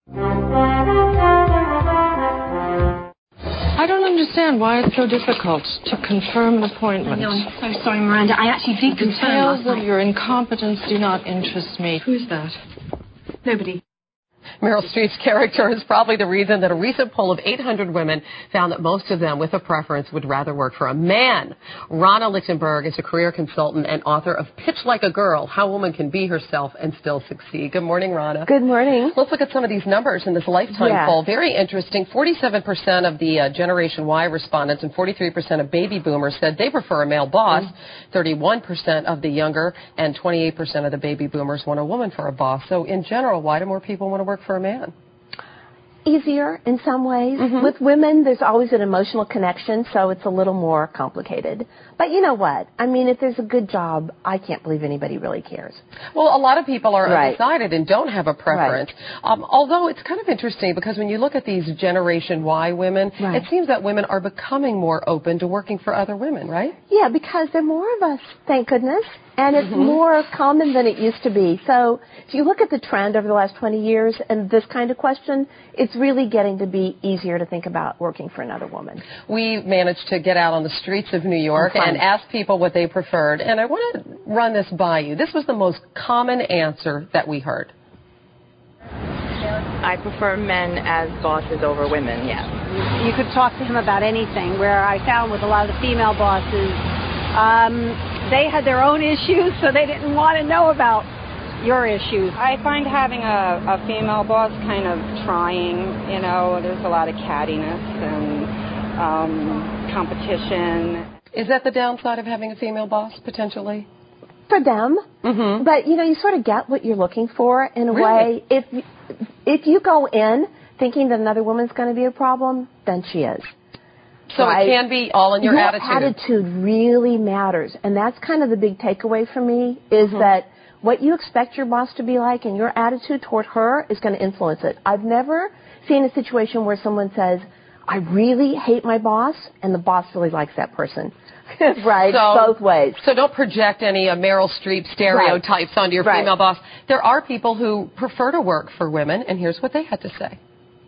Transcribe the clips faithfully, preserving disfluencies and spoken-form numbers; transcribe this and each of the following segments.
I don't understand why it's so difficult to confirm an appointment. I know, I'm so sorry, Miranda. I actually did confirm last Details night. of your incompetence do not interest me. Who's that? Nobody. Meryl Streep's character is probably the reason that a recent poll of eight hundred women found that most of them with a preference would rather work for a man. Rana Lichtenberg is a career consultant and author of Pitch Like a Girl, How a Woman Can Be Herself and Still Succeed. Good morning, Rana. Good morning. Let's look at some of these numbers in this Lifetime yeah. poll. Very interesting. forty-seven percent of the uh, Generation Y respondents and forty-three percent of baby boomers said they prefer a male boss. Mm-hmm. thirty-one percent of the younger and twenty-eight percent of the baby boomers want a woman for a boss. So in general, why do more people want to work for a man? Easier in some ways. Mm-hmm. With women, there's always an emotional connection, so it's a little more complicated. But you know what? I mean, if there's a good job, I can't believe anybody really cares. Well, a lot of people are right. undecided and don't have a preference. Right. Um, although it's kind of interesting because when you look at these Generation Y women, right. it seems that women are becoming more open to working for other women, right? Yeah, because there are more of us, thank goodness. And it's mm-hmm. more common than it used to be. So if you look at the trend over the last twenty years and this kind of question, it's really getting to be easier to think about working for another woman. We managed to get out on the streets of New York oh, and ask people what they preferred. And I want to run this by you. This was the most common answer that we heard. I prefer men as bosses over women, yes. You could talk to him about anything, where I found with a lot of the female bosses, um, they had their own issues, so they didn't want to know about your issues. I find having a, a female boss kind of trying, you know, there's a lot of cattiness and um, competition. Is that the downside of having a female boss, potentially? For them, mm-hmm. but, you know, you sort of get what you're looking for in a really? way. If, if you go in thinking that another woman's going to be a problem, then she is. So right? it can be all in your, your attitude. attitude really matters. And that's kind of the big takeaway for me is mm-hmm. that what you expect your boss to be like and your attitude toward her is going to influence it. I've never seen a situation where someone says, I really hate my boss, and the boss really likes that person. right, so, both ways. So don't project any uh, Meryl Streep stereotypes right. onto your right. female boss. There are people who prefer to work for women, and here's what they had to say.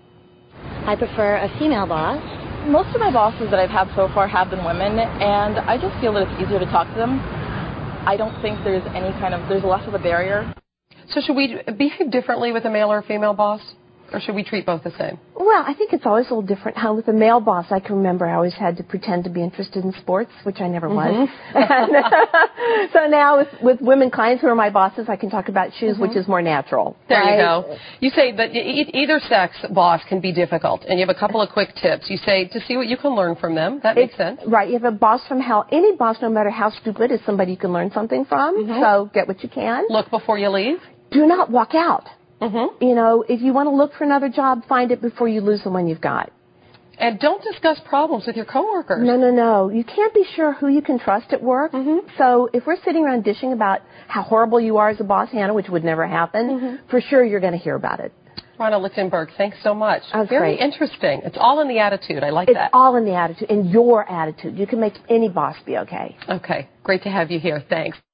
I prefer a female boss. Most of my bosses that I've had so far have been women, and I just feel that it's easier to talk to them. I don't think there's any kind of, there's less of a barrier. So should we behave differently with a male or a female boss? Or should we treat both the same? Well, I think it's always a little different. How with a male boss, I can remember I always had to pretend to be interested in sports, which I never was. Mm-hmm. So now with, with women clients who are my bosses, I can talk about shoes, mm-hmm. which is more natural. There right? you go. You say that e- either sex boss can be difficult, and you have a couple of quick tips. You say to see what you can learn from them. That makes it's, sense. Right. You have a boss from hell. Any boss, no matter how stupid, is somebody you can learn something from. Mm-hmm. So get what you can. Look before you leave. Do not walk out. Mm-hmm. You know, if you want to look for another job, find it before you lose the one you've got. And don't discuss problems with your coworkers. No, no, no. You can't be sure who you can trust at work. Mm-hmm. So if we're sitting around dishing about how horrible you are as a boss, Hannah, which would never happen, mm-hmm. for sure you're going to hear about it. Rana Lichtenberg, thanks so much. That was Very great. interesting. It's all in the attitude. I like it's that. It's all in the attitude, in your attitude. You can make any boss be okay. Okay. Great to have you here. Thanks.